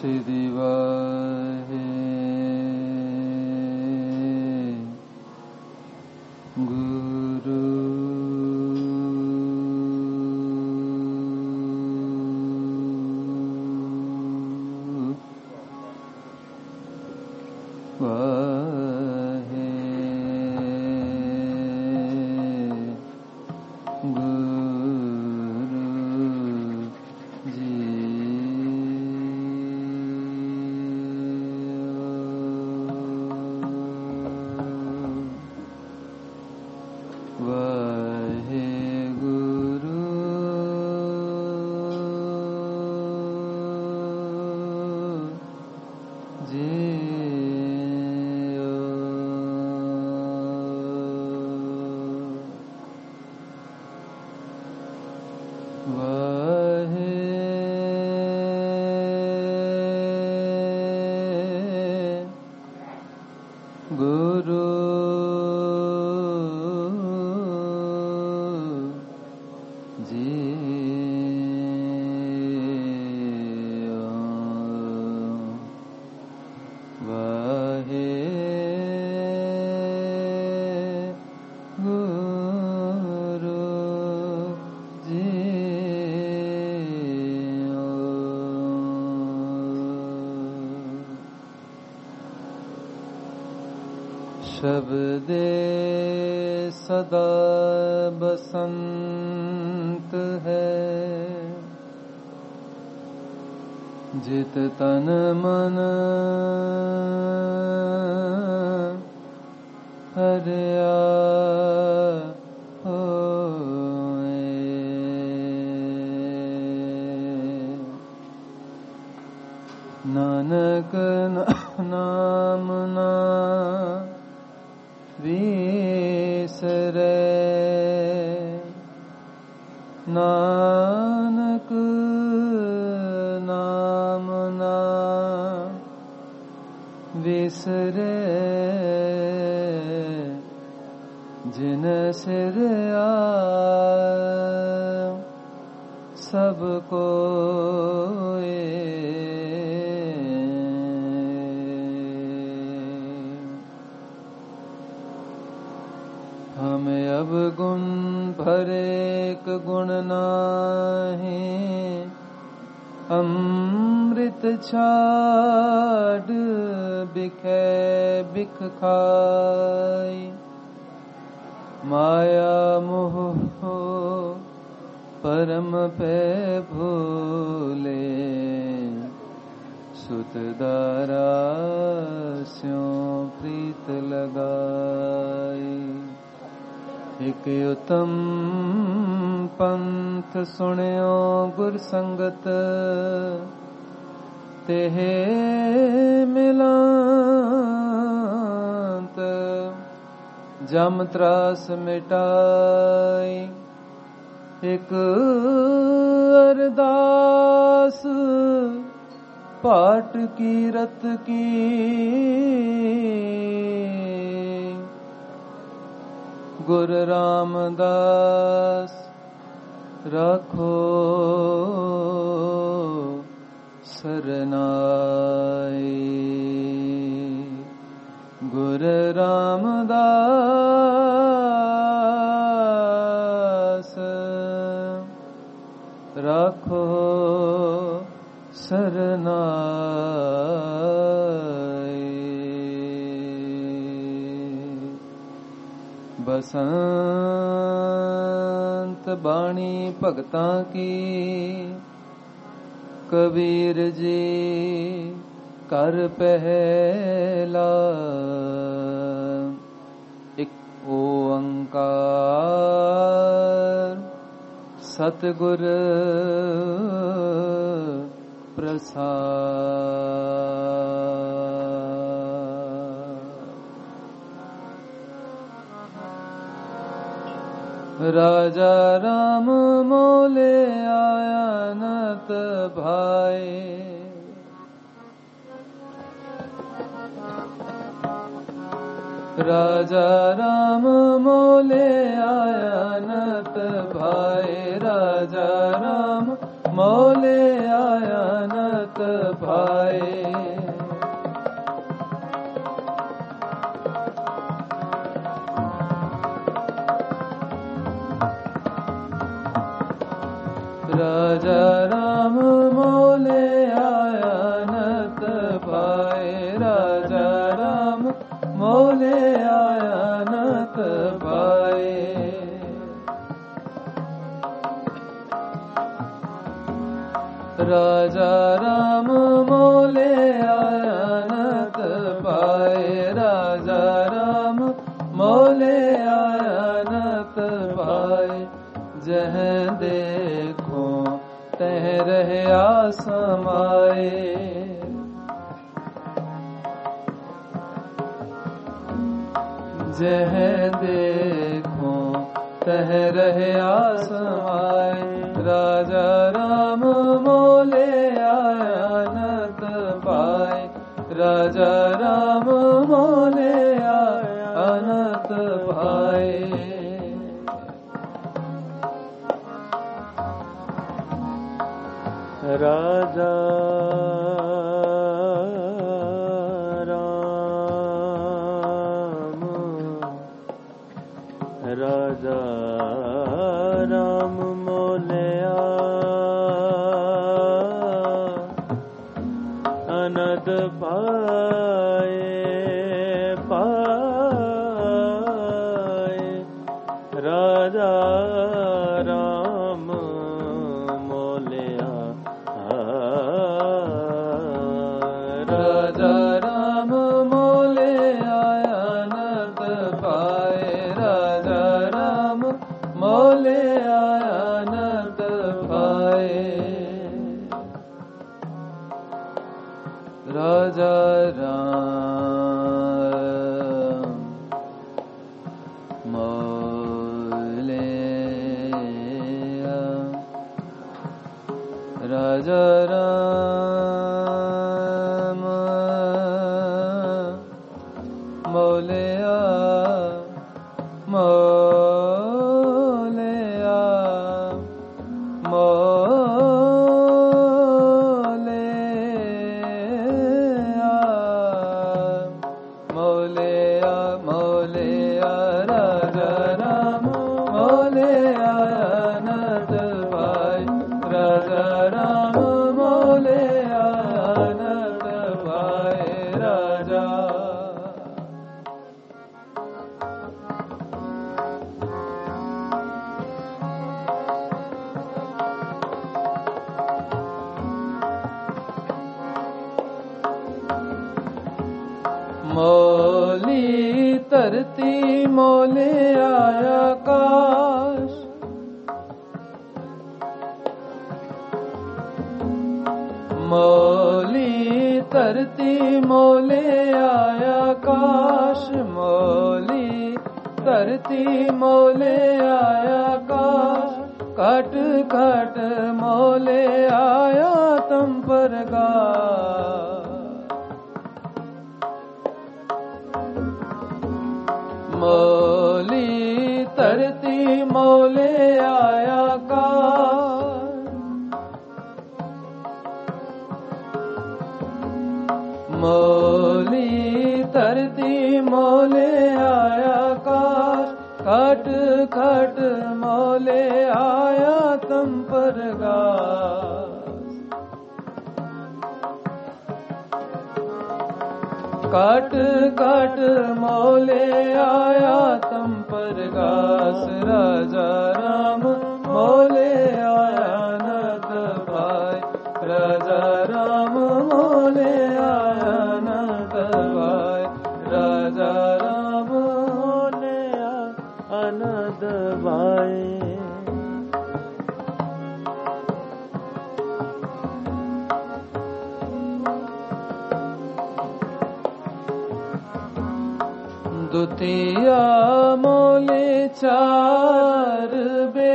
श्री वाहे गुरु वाहे गुरु जी वाहे गुरु जी वाहे गुरु जी वाहे गुरु जी शब्दे सदा बसंत है, जित तन मन हरिया होए। नानक नाम ना विसरे, नानक नाम ना विसरे, जिन सिर सबको हमें अब गुण भरेक गुण नाहि, अमृत छाड़ बिखे बिख खाई। माया मोह परम पे भूले, सुत दारा स्यों प्रीत लगाई। एक उत्तम पंथ सुनियो गुर संगत, तेहे मिलांत जम त्रास मिटाई। एक अरदास पाठ की रत की, गुरु रामदास रखो सरनाई। गुरु रामदास रखो सरनाई। बसंत बाणी भगतां की, कबीर जी कर पहला। एक ओंकार सतगुर प्रसाद। राजा राम मोले आया नत भाई, राजा राम मोले आया नत भाई। राजा राम मोले आया नत भाई। राजा राम मोले आया नत भाए राजा राम मोले आया नत भाए राजा राम मोले आया नत भाए राजा राम मोले आया नत भाए जह देखो तह रहया समाए जह देखो तह रहया समाए राजा राम मोले आया नत भाए राजा राम मोले आया नत भाए राजा राम राजा राम मोलिया अनद पाए पाए राजा राम मोलिया राजा राम मोले आया नत पाए राजा राम मोले आया नत पाए राजा राम मोले राजा राम मोलिया मोलिया मोलिया मोलिया मोलिया राजा राम मोलिया नत भाई राजा राम मोलिया नत भाई राजा मोली धरती मोले आया आकाश मोली धरती मोले आया आकाश मोली धरती मोले आया आकाश घट घट मोले आया तुम परगा मोली धरती मोले आया आकाश मोली धरती मोले आया आकाश खट खट मोले आया तुम परगास काट काट मोले आया तुम परगास राजा राम मोले आया नत भाई राजा राम मोले आया नत भाई राजा राम मोले आया नत भाई दुतिया मोले चार बे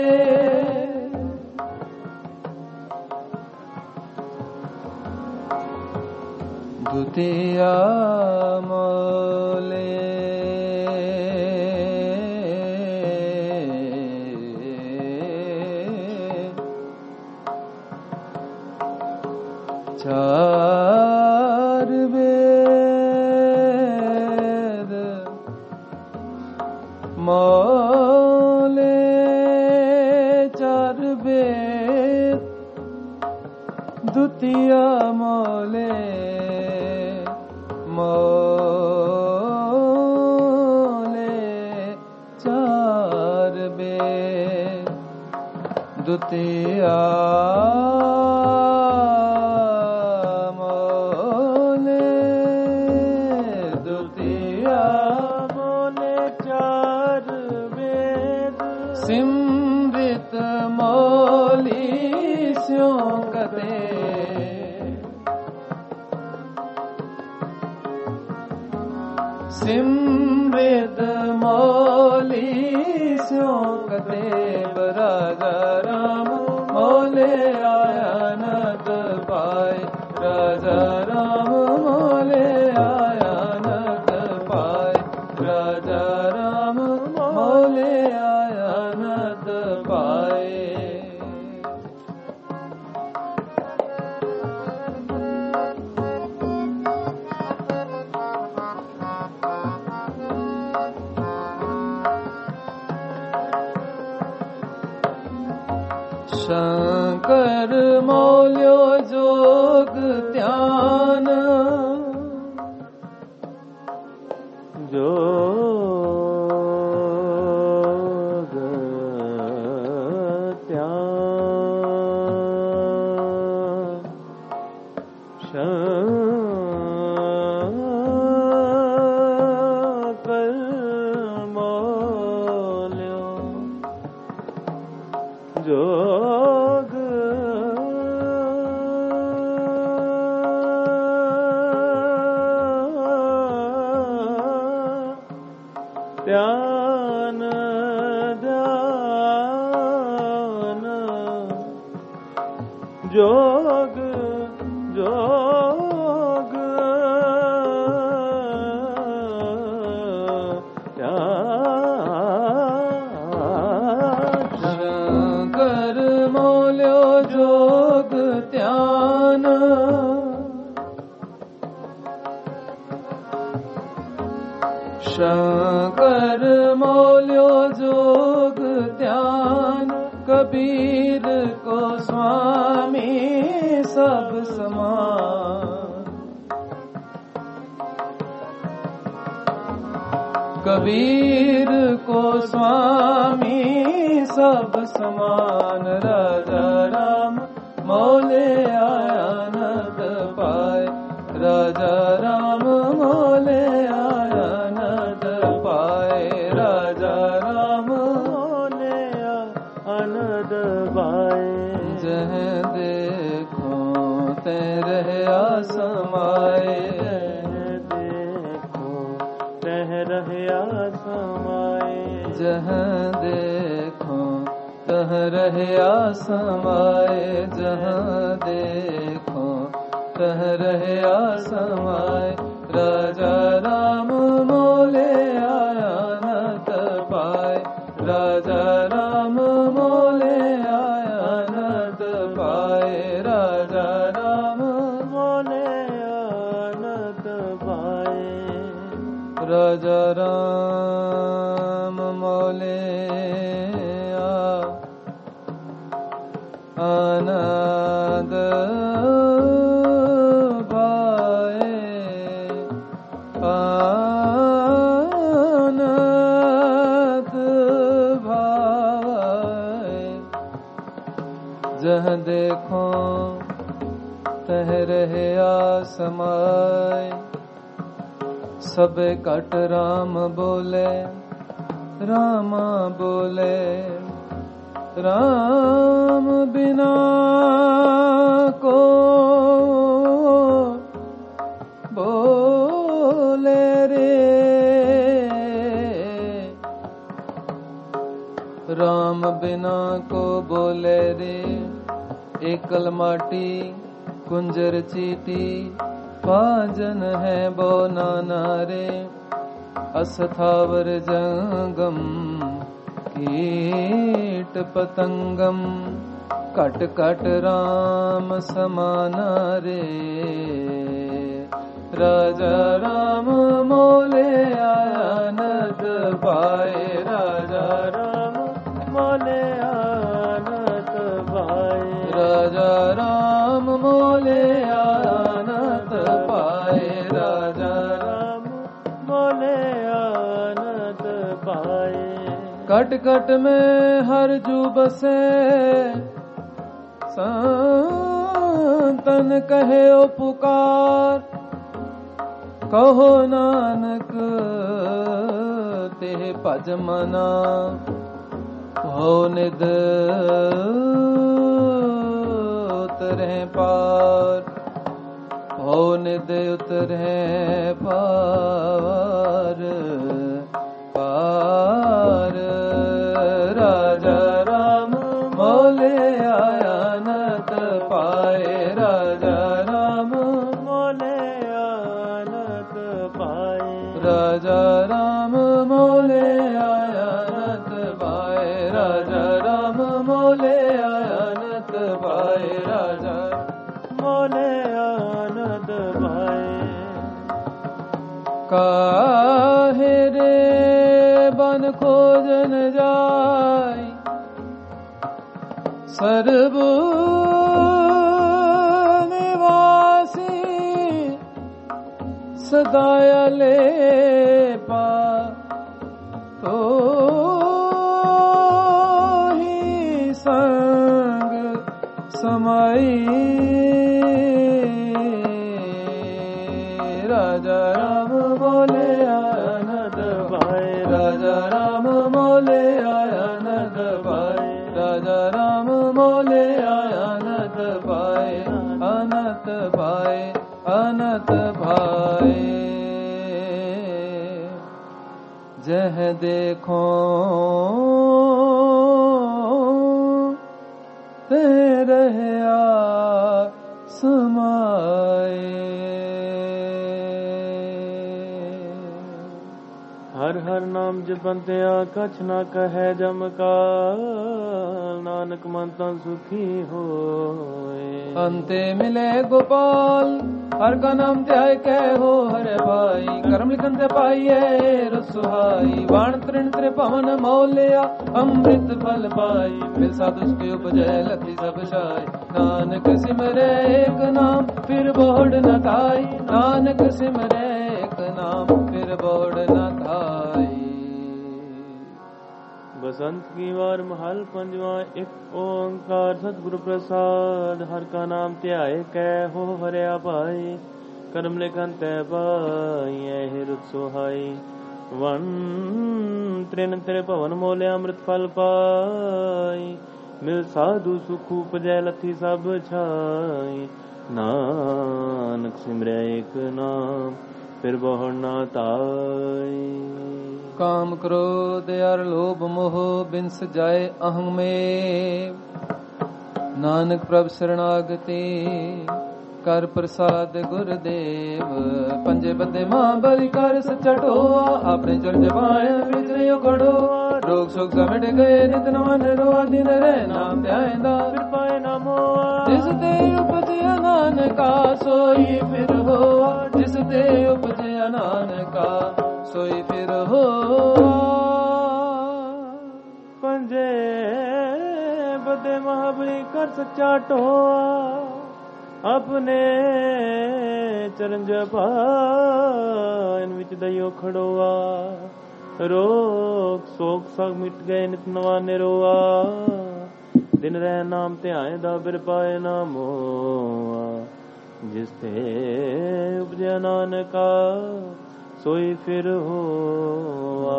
दुतिया मोले चार वेद मोले चार वेद दुतिया मोले मोले चार बे दुतिया मोले दुतिया मोले चार वेद सिमृत मोली स्यों कते सिमृत मोली स्यों कते राजा राम मोले आयानत पाए राजा राम मोले आयानत पाए राजा राम मोले आयानत पाए शंकर मौल्यो जोग त्यान जोग त्यान शंकर मौल्यो जोग ध्यान ध्यान जोग जोग शंकर मौल्यो जोग त्यान शंकर मौल्यो जोग ध्यान कबीर को स्वामी सब समान कबीर को स्वामी सब समान राजा राम मोले आयानत पाए राजा राम मोले आयानत पाए राजा राम मोले आनंद पाए जह देखो ते रहे आसमाए देखो तह रहे आसमाए जह देखो तह रहे आसमाए जहाँ देखो तह रहे आसमाए राजा राम मोले आयानत पाए राजा राम मोले आयानत पाए राजा राम मोले आयानत पाए राजा राम मोले आनंद पाए आनंद भाए जहाँ देखो तह रहे आसमाए सब कट राम बोले रामा बोले राम बिना को बोले रे राम बिना को बोले रे एकल माटी कुंजर चीटी पाजन है बो नाना रे अस्थावर जंगम कीट पतंगम कट कट राम समाना रे राजा राम मोले आनंद पाए राजा राम मोले आनंद पाए राजा राम मोले कट कट में हर जू बसे संतन कहे ओ पुकार कहो नानक ते भज मना हो निद उतरे पार हो निद उतरे पार पार राजा राम मोले आया नत पाए राजा राम मोले आनत पाए राजा राम मोले आया नत पाए राजा राम मोले आया नत पाए राजा मोले आनत पाए काहे रे बन खोजन जाय सर्व निवासी सदाय लेपा तो ही संग समाई राजा राम बोले आनंद भाई राजा राम बोले आनंद भाई राजा राम बोले आनंद भाई अनंत भाई अनंत भाई जह देखो ते रहया समाए हर हर नाम जपंत्या कछ न कहे जम का नानक मन तन सुखी होए अंते मिले गोपाल हर का नाम ध्याय कह हो हरे भाई कर्म लिखन ते पाइये रसुहाई वाण तृण त्रि पवन मौलिया अमृत फल पाई फिर साधु के उपजय लती सब शाय नानक सिमरे एक नाम फिर बोड़ न खाई नानक सिमरे एक नाम फिर बोड़ न खाई बसंत की वार महल पंजवा एक ओंकार सतगुरु प्रसाद हर का नाम ध्याय कह हो हरिया भाई कर्म लेखन तै पाई रुत सोहाई वन त्रिन त्रि पवन मोले अमृत फल पाई मिल साधु सुख उपजय लथी सब छाई नानक सिमरै एक नाम फिर बहु ना ताई काम क्रोध अर लोभ मोह बिंस जाए अहं में नानक प्रभ शरणागति कर प्रसाद गुरुदेव पंजे बदे मां बलि कर सचटो अपने चल जबाए विजयो खड़ो रोग शोक समेट गए नित नवन रोआ दिन रे नाम ध्यायंदा फिर पाए नामो जिस ते उपजया नानका सोई फिर हो जिस ते उपजया नानका सोई फिर हो पंजे बदे महाबली कर सच्चा टोआ अपने चरण जपान विच दयो खड़ोआ रोग शोक सब मिट गए नित नवा निरोआ दिन रह नाम ध्याय दा बिर पाए नामो जिस ते उपजया नानका सोई फिर होआ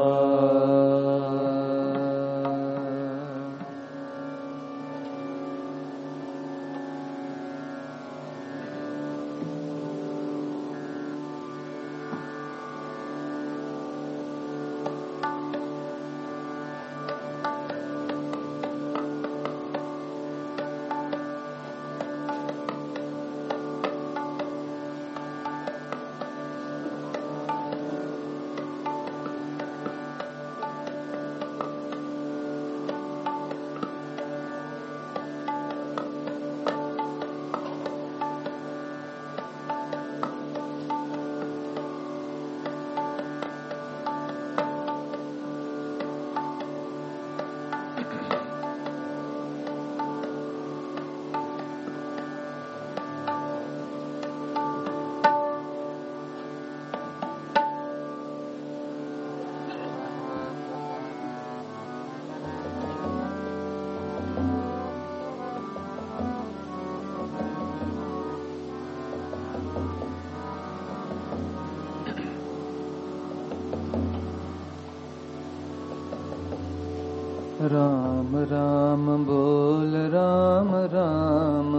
राम राम बोल राम राम,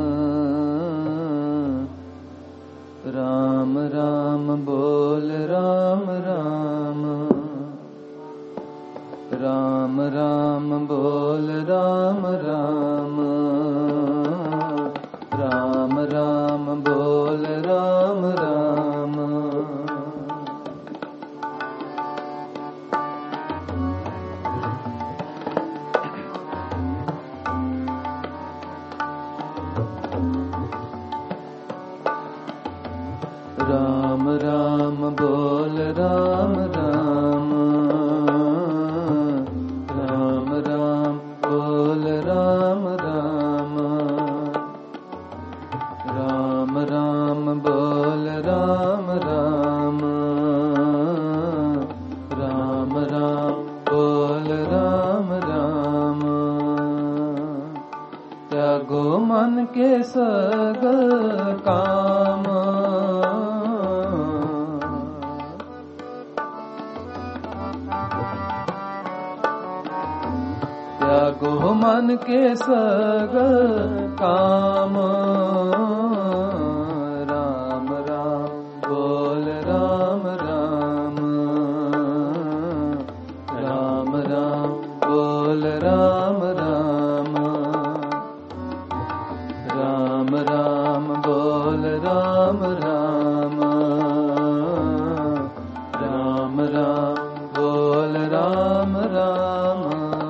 राम राम बोल राम राम, राम राम बोल राम राम, राम राम बोल राम राम। राम राम बोल राम राम, राम राम बोल राम राम, राम राम बोल राम राम, राम राम बोल राम राम। त्यागो मन के सगल काम, त्यागो मन के सगल काम, राम राम बोल राम राम, राम राम बोल राम राम, राम राम बोल राम राम, राम राम बोल राम राम।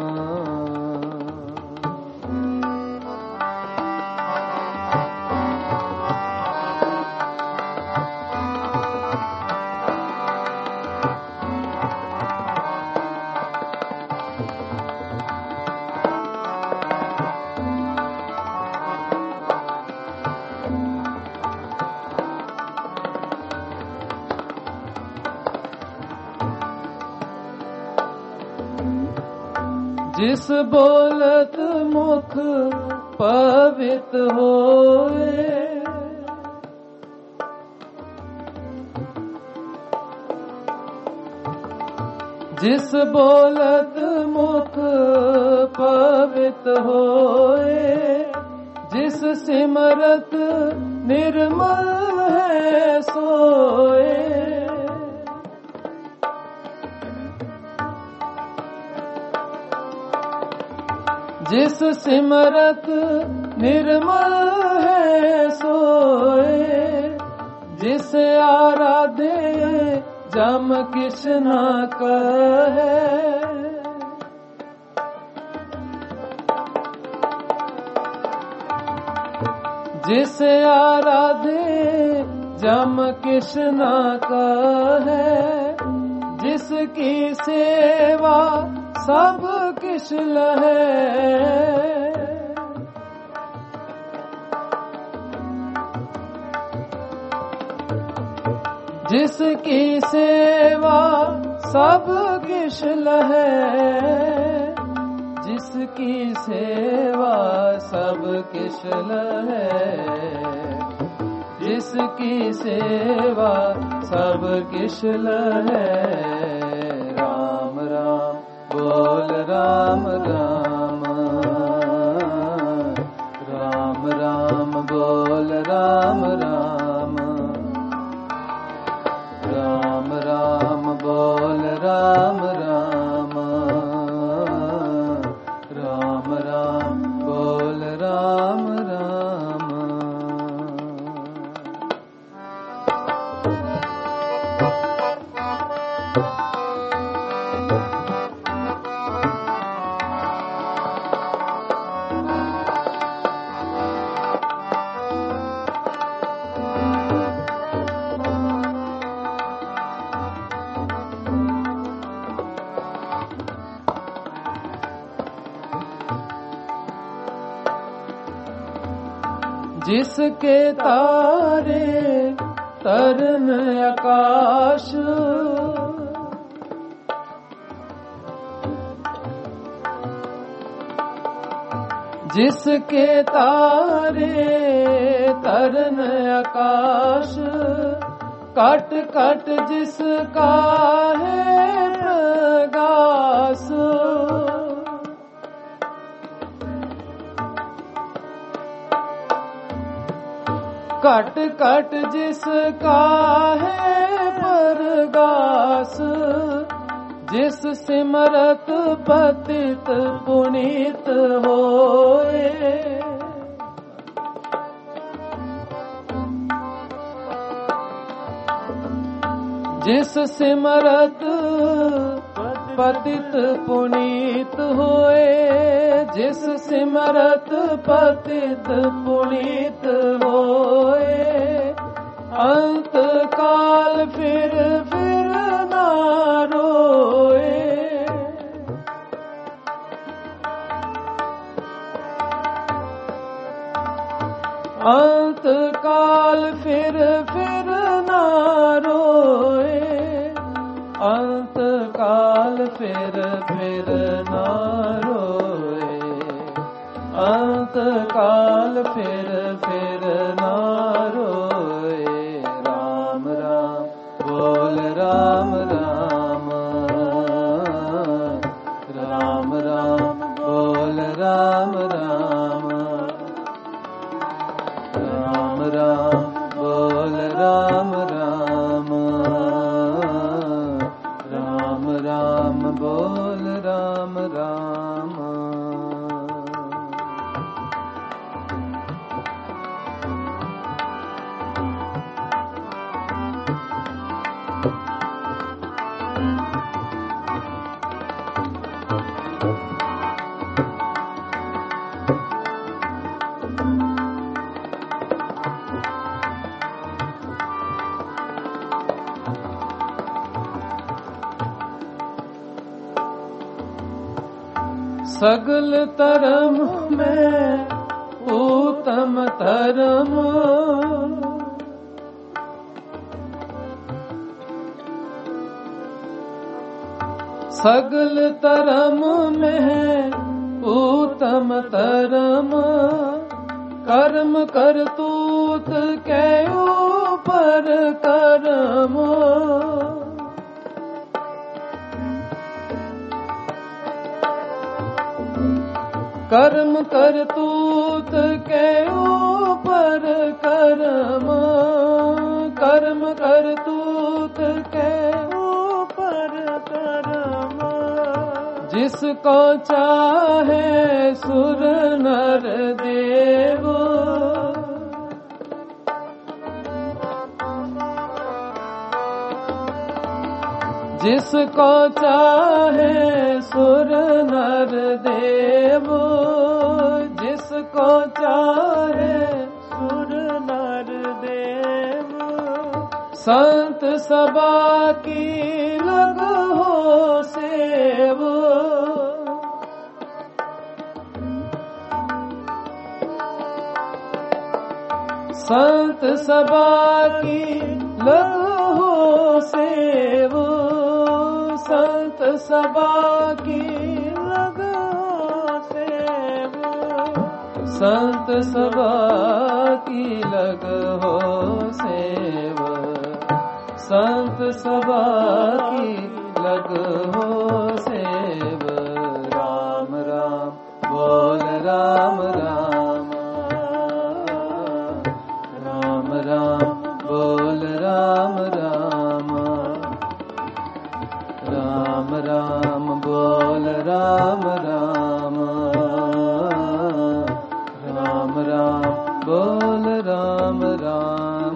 जिस बोलत मुख पवित होए, जिस बोलत मुख पवित होए, जिस सिमरत निर्मल है सोए, जिस सिमरत निर्मल है सोए, जिस आराधे जम किस न कहे, जिस आराधे जम किस न कहे, जिसकी सेवा सब किस लहे, जिसकी सेवा सब किस लहे, जिसकी सेवा सब किस लहे, जिसकी सेवा सब किस लहे। राम राम बोल राम राम, राम राम बोल राम राम, राम राम बोल राम राम, राम राम बोल राम राम। जिसके तारे तरन आकाश, जिसके तारे तरन आकाश, कट कट जिसका है प्रगास, घट घट जिसका है परगास, जिस सिमरत पतित पुनीत होए। जिस सिमरत पतित पुनीत होए, जिस सिमरत पतित पुनीत होए। अंत काल फिर ना रोए। अंत काल फिर ना रोए। अंत काल फिर ना रोए। अंत काल फिर ना रोए। राम राम बोल राम राम। राम राम बोल राम राम। राम राम बोल राम राम। राम राम बोल राम राम। सगल धर्म में उत्तम धर्म। सगल धर्म में उत्तम धर्म। कर्म करतूत के ऊपर कर्म। कर्म करतूत के ऊपर कर्म। कर्म करतूत के ऊपर कर्म। जिसको चाहे सुर नर देव। जिसको चाहे सुर नर देव। जिसको चाहे सुर नर देव। संत सभा की लग हो सेव। संत सभा की लग हो सेव। संत सभा की लग हो सेव। संत सभा की लग हो सेव। संत सभा की लग हो सेव। राम राम बोल राम राम। राम राम बोल राम राम। राम राम बोल राम राम। राम राम बोल राम राम।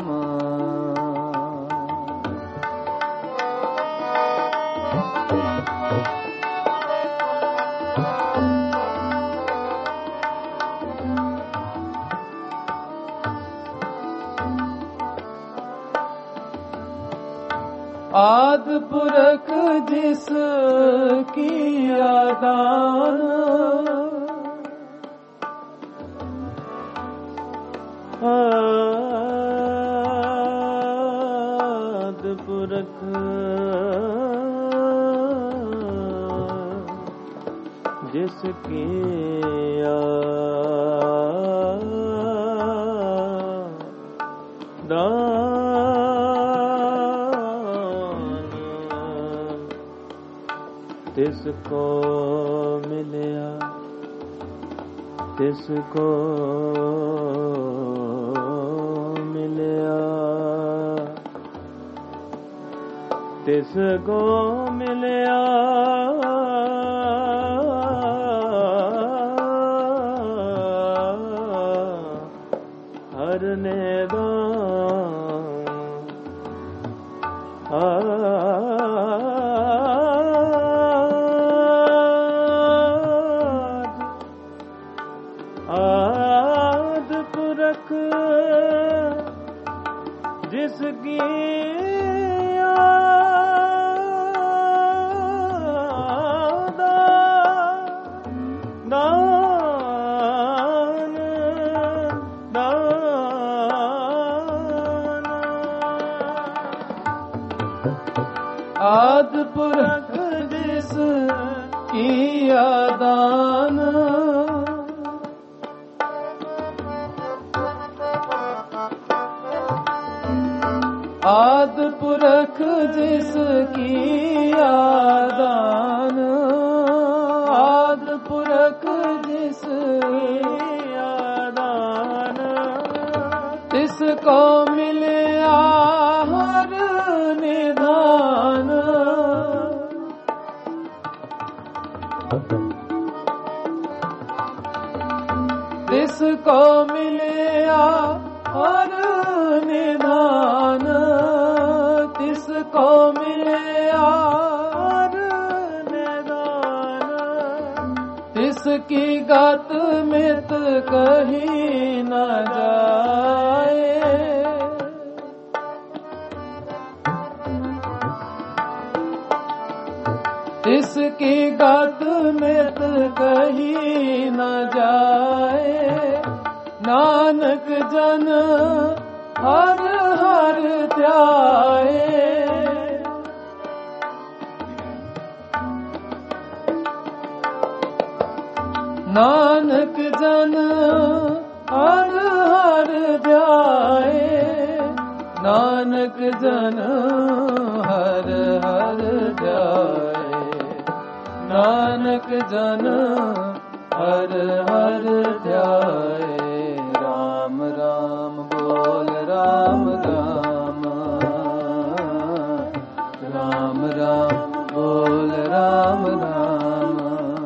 आद पुरख जिस किया दान। आद पुरख जिस किया दान। तिसको मिलया तिसको तिसको मिलया हर निदान आद पुरख जिसकी आद पुरख जिस किया दान आद पुरख जिस किया दान आद पुरख जिस किया दान तिसको मिले हर निधान तिसको मिले हर निधान तिसको मिले हर निधान तिसकी गत मित कहीं न जाए तिसकी गत मित कहीं न जाए नानक जन हर हर ध्याए नानक जन हर हर ध्याए नानक जन हर हर ध्याए नानक जन हर हर ध्याए राम राम बोल राम राम राम राम बोल राम राम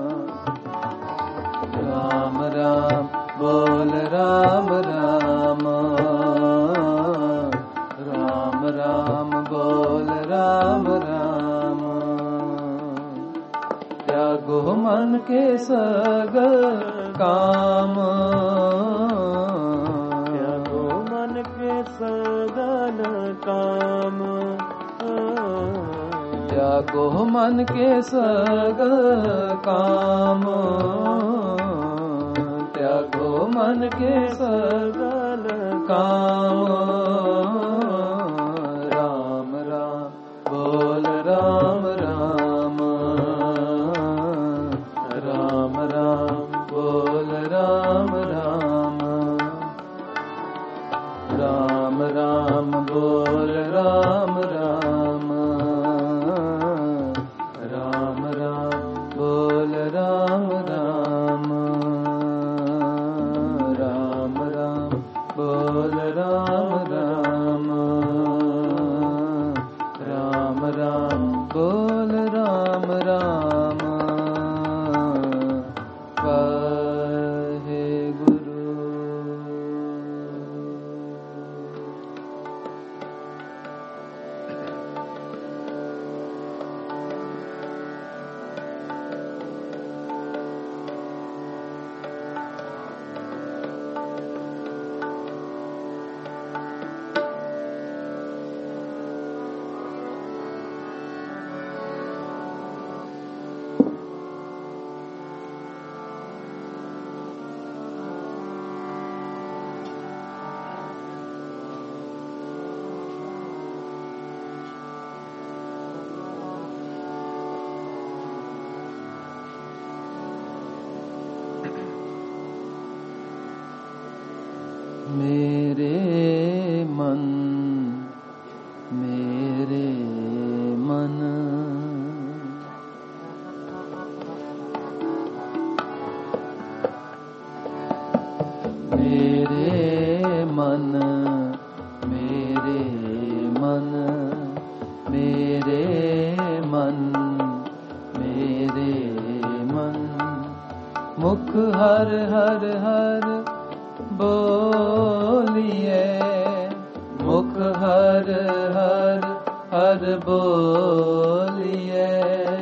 राम राम बोल राम राम राम राम बोल राम राम त्यागो मन के सगल काम त्यागो मन के सगल काम त्यागो मन के सगल काम त्यागो मन के सगल काम राम राम बोल राम राम राम राम बोल राम राम राम राम बोल राम राम राम राम बोल राम राम राम राम बोल राम राम राम राम बोल राम राम वाहे गुरु मेरे मन मेरे मन मेरे मन मेरे मन मेरे मुख हर हर हर बोलिए, मुख हर हर हर बोलिए।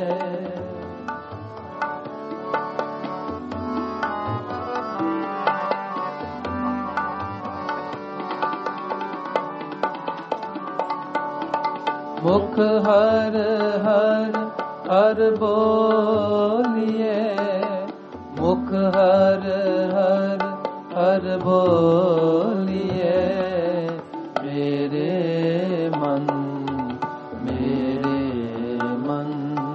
मुख हर हर हर बोलिए, मुख हर हर हर बोलिए। मेरे मन मेरे मन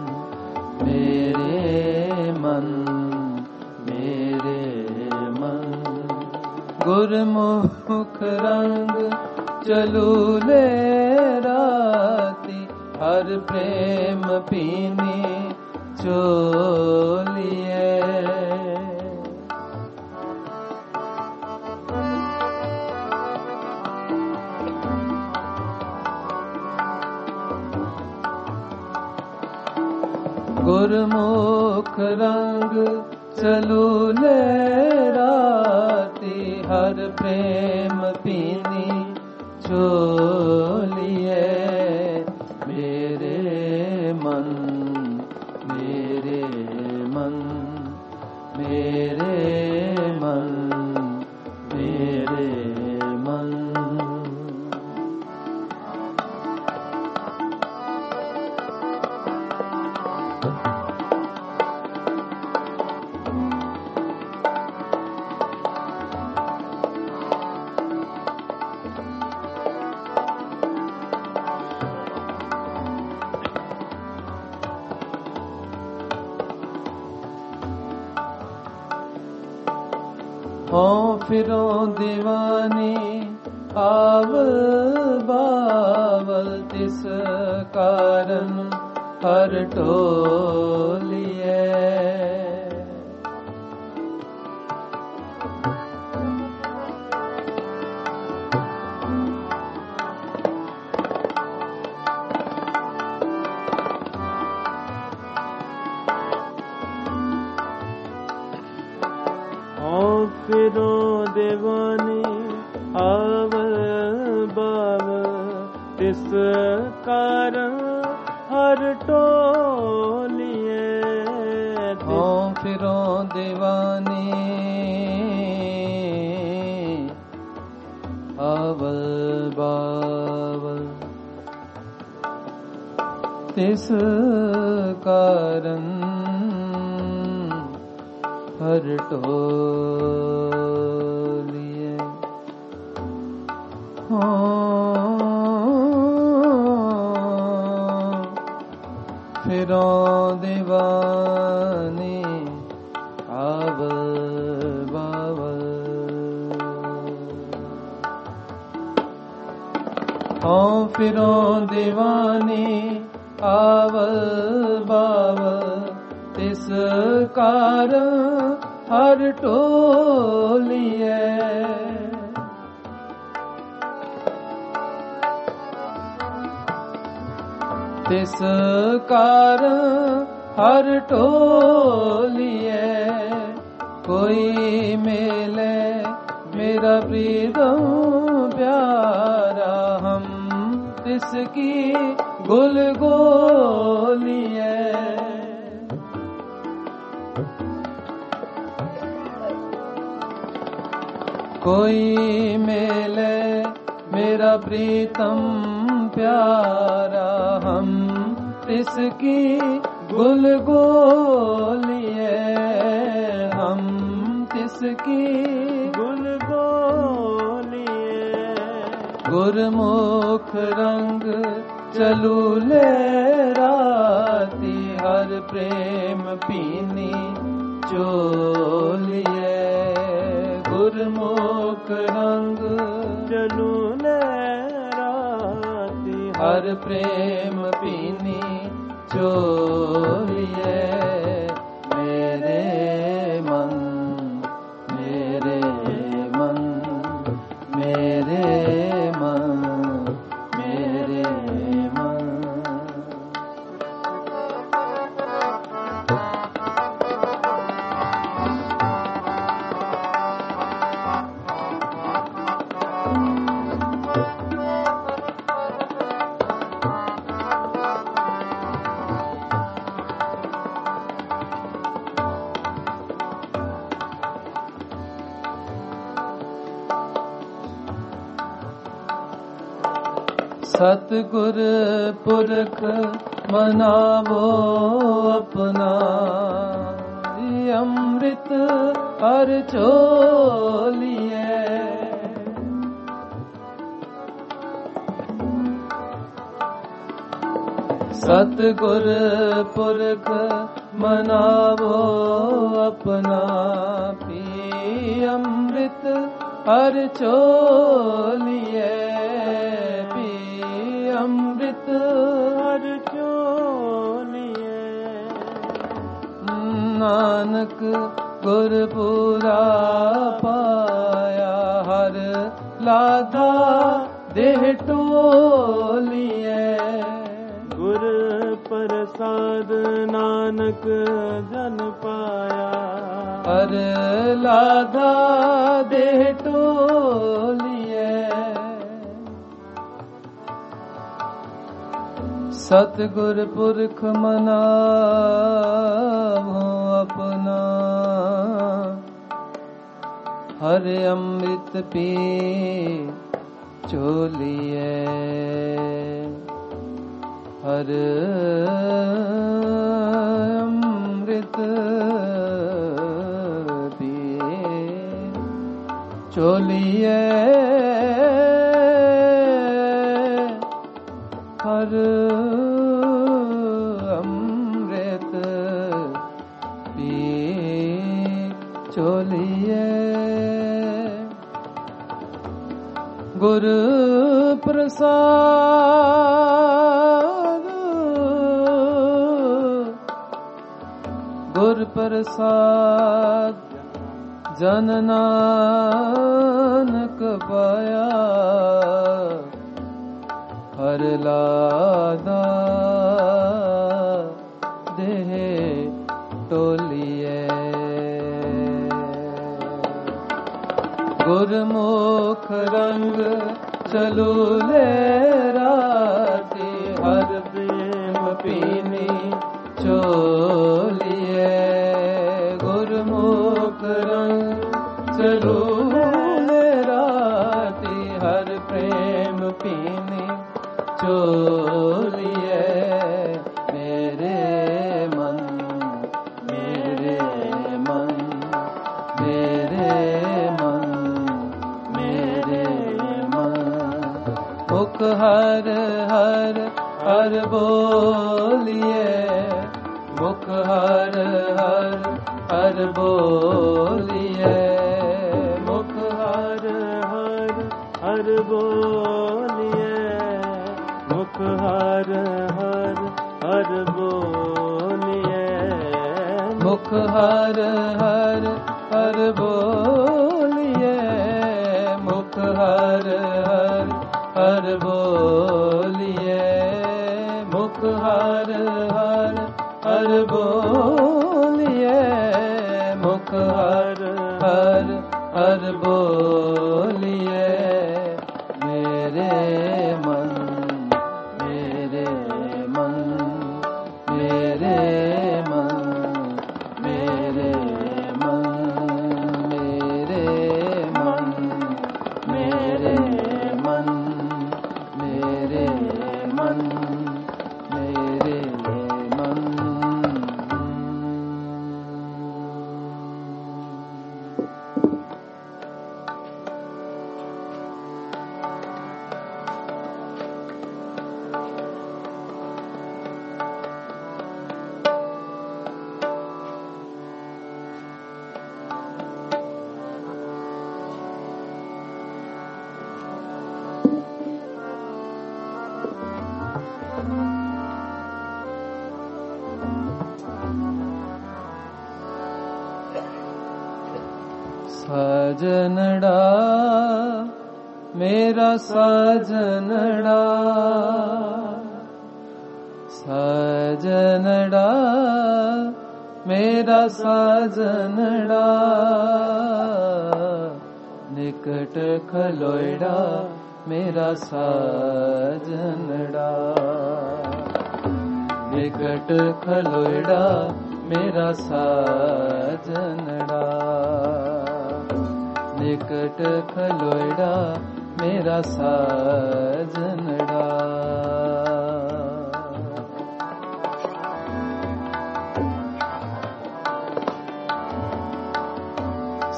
मेरे मन मेरे मन, गुरमुख रंग चलू ले राती, हर प्रेम पीनी चोलिए। गुरमुख रंग चलू ले राती, हर प्रेम पीनी चोलिए। मेरे मन मेरे मन मेरे मन मेरे मन। हो फिरो दीवानी आवल बावल, तिस कारण हर टोलिए। फिरो दीवानी आवल बावल, तिस कारण हर टोलिए। हो फिरो दीवानी आवल बावल, तिस कारण हर टोलिए। हो फिरो दीवानी आवल बावल, हो फिरो दीवानी आवल बावल, तिस कारण हर टोलिए। तिस कारण हर टोलिए। कोई मिले मेरा प्रीतम प्यारा, हम तिसकी गुल गोलिए। कोई मिले मेरा प्रीतम प्यारा, हम तिसकी गुल गोलिए। हम तिसकी गुल गोलिए। गुरमुख रंग चलू ले राती, हर प्रेम पीनी चोलिए। गुरमुख रंग चलू ले राती, हर प्रेम पीनी चोलिए। मेरे मन मेरे मन मेरे मन मेरे मन। सतगुर पुरख मनावो अपना, अमृत हर चोलिए। सतगुर पुरख मनावो अपना, पी अमृत हर चोलिए, पी अमृत हर चोलिए। नानक गुरपुरा पाया, हर लाधा देह टोलिए। गुर प्रसाद नानक जन पाया, हर लाधा देह टोलिए। सतगुर पुरख मनावो अपना, हर अमृत पी चोलिए। हर अमृत पी चोलिए। हर अमृत पी चोलिए। गुर प्रसाद, गुर प्रसाद जन नानक पाया, हर लादा देह टोलिए। गुरमुख रंग चलू ले राती, हर प्रेम पीनी चोलिए। गुरमुख रंग चलू ले राती, हर प्रेम पीनी चोलिए। मेरे मन, मेरे मन, मेरे मन, मेरे मन। मुख हर हर हर बोलिए, मुख हर हर हर बोलिए। मुख हर हर हर बोलिए, मुख हर हर हर बोलिए। मुख हर हर हर बोलिए, मुख हर हर हर बोलिए। मुख हर हर हर बोलिए, मुख हर हर हर बोलिए। मेरे मन, मेरे मन, मेरे मन, मेरे मन, मेरे मन, मेरे मन, मेरे मन, मेरे मन। साजनड़ा मेरा साजनड़ा, साजनड़ा मेरा साजनड़ा। निकट खलोड़ा मेरा साजनड़ा, निकट खलोड़ा मेरा साजनड़ा। निकट खलोड़ा मेरा साजनड़ा।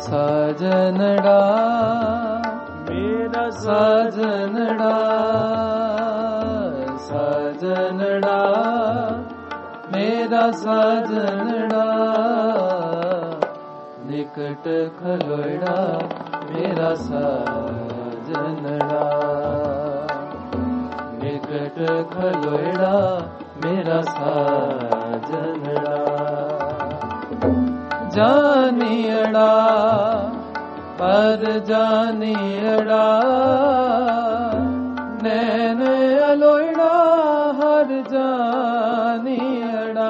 साजनड़ा मेरा साजनड़ा साजनड़ा मेरा साजनड़ा निकट खलोड़ा मेरा साजनड़ा निकट खलोड़ा मेरा साजनड़ा जानियड़ा पर जानियड़ा नैन अलोड़ा हर जानियड़ा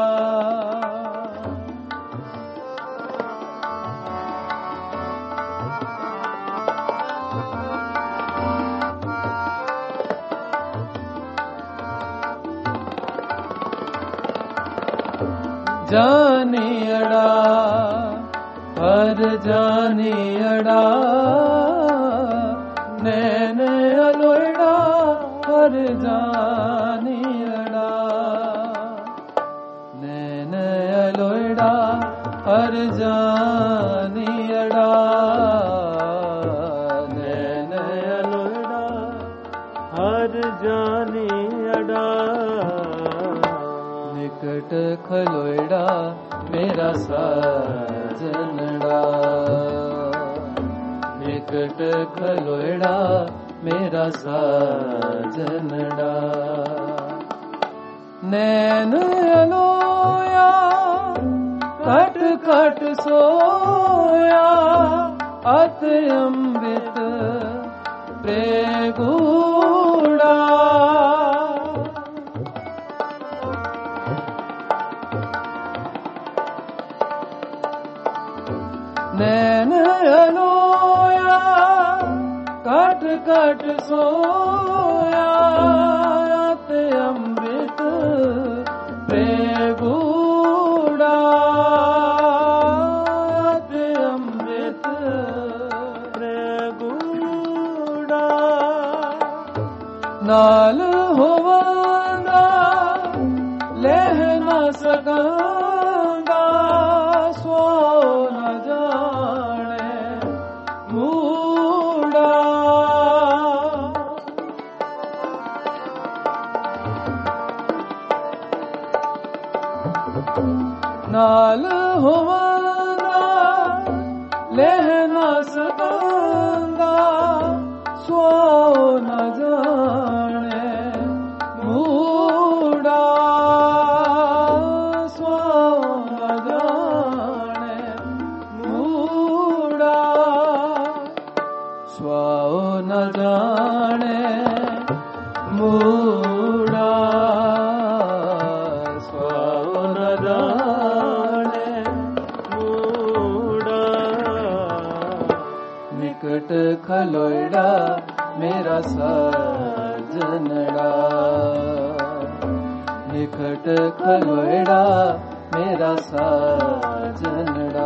जानियड़ा हर जानियड़ा नैन अलोड़ा हर जानियड़ा नैन अलोड़ा हर जानियड़ा नैन अलोड़ा हर जानियड़ा निकट खलोड़ा मेरा साजनड़ा निकट खलोड़ा मेरा साजनड़ा नैन अलोया कट कट सोया अत अमृत प्रेगूड़ा नैन अलोया कट कट सोया ते अमृत प्रेगूड़ा ते अमृत प्रेगूड़ा नाल होवंदा लह न सकांगा सो न जाने मूड़ा नाल होवंदा लह न सकांगा सो न जाने मूड़ा सो न जाने मूड़ा स्व न जाने मूड़ा स्व न जाने मूड़ा निकट खलोड़ा मेरा साजनड़ा निकट खलोड़ा मेरा साजनड़ा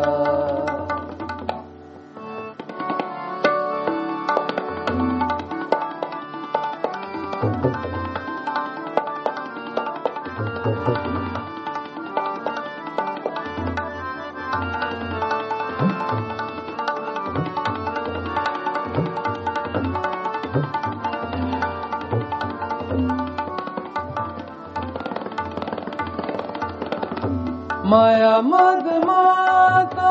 माया मद माता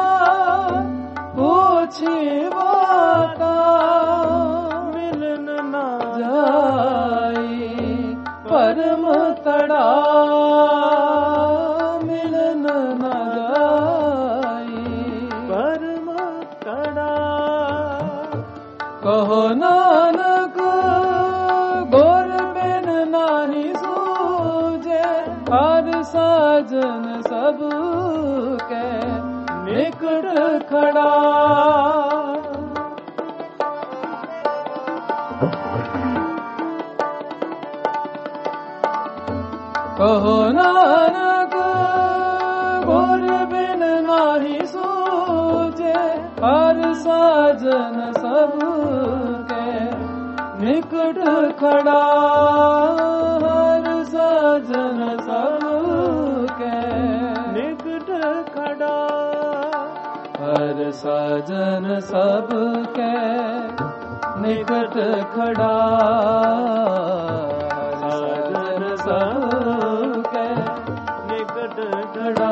पूछी बाता मिलन ना जाई परम तड़ा मिलन न जाई परम तड़ा कहो नानक गोर बिन नाही सूझे हर साजन सब के निकट खड़ा कहो नानक गोर बिन नाही सूझे हर साजन सब के निकट खड़ा हर साजन सब के निकट खड़ा हर साजन सब के निकट खड़ा, साजन सब के निकट खड़ा,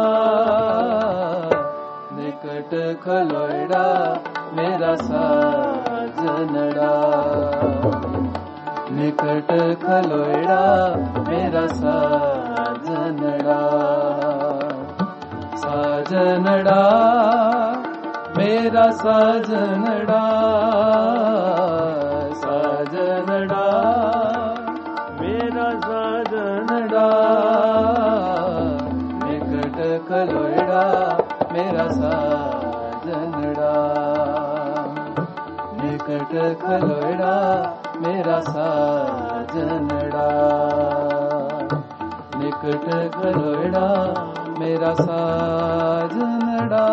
निकट खलोड़ा मेरा साजनड़ा, निकट खलोड़ा मेरा साजनड़ा, साजनड़ा मेरा साजनड़ा, साजनड़ा मेरा साजनड़ा, निकट खलोड़ा मेरा साजनड़ा, निकट खलोड़ा मेरा साजनड़ा, निकट खलोड़ा मेरा साजनड़ा।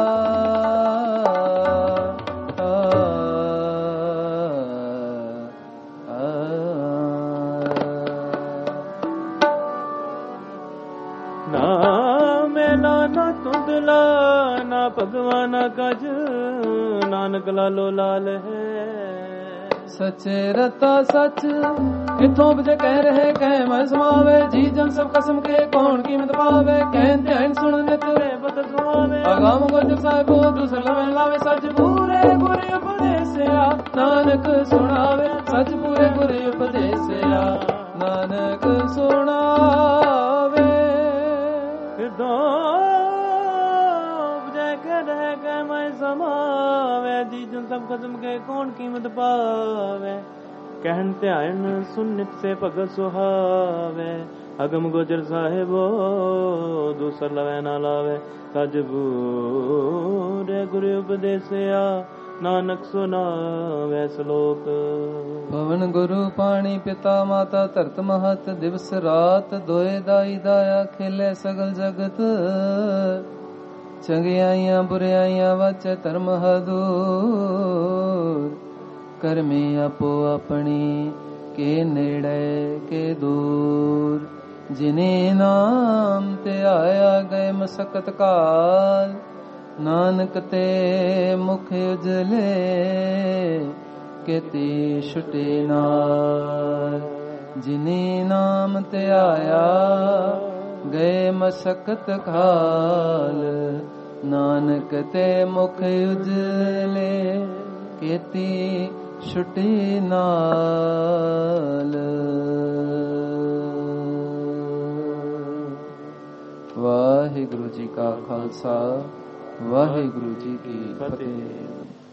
ना मेला ना तुंदला ना भगवाना कज, नानक लालो लाल है। सचे रता सच किथों बजे कह रहे कह मैं समावे, जी जन सब कसम के कौन कीमत पावे, कहन ध्यान सुन नित बद सुहावे, आगाम गोजर साहिबो दूसर लवे लावे, सच पूरे गुरे उपदेसिया नानक सुनावे, सच पूरे गुरे उपदेसिया नानक सुनावे। दो बजे कह रहे कह मैं समावे, जी जन सब कसम के कौन कीमत पावे, कहन ध्यान सुन नित से भगत सुहावे, अगम गोचर साहिबो दूसर लवे ना लावे, सच पूरे गुरु उपदेसिया नानक सुनावे श्लोक। पवन गुरु पानी पिता माता धरत महत, दिवस रात दोए दाई दाया खेले सगल जगत, चंगियाइयां बुराइयां वाचे धर्म हदूर, करमी आपो अपनी के नेड़े के दूर, जिने नाम ते आया गए मसकत काल, नानक ते मुख उजले केती छुटे नाल, जिने नाम ते आया गए मसकत काल, नानक ते मुख उजले केती छुटी नाल। वाहिगुरु जी का खालसा, वाहिगुरु जी की फतेह।